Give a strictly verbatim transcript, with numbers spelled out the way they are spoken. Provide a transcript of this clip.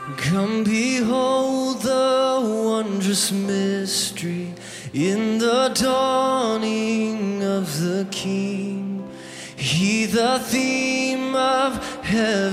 Come behold the wondrous mystery in the dawning of the King. He, the theme of heaven.